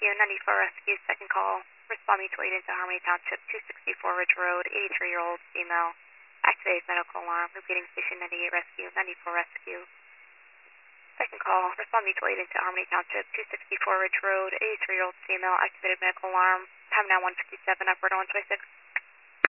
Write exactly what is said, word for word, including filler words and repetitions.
Rescue, ninety-four Rescue, second call. Responding to Eden to Harmony Township, two sixty-four Ridge Road, eighty-three-year-old female. Activated medical alarm. Repeating Station ninety-eight Rescue, ninety-four Rescue. Second call. Responding to Eden to Harmony Township, two sixty-four Ridge Road, eighty-three-year-old female. Activated medical alarm. Time now one fifty-seven, upward one twenty-six.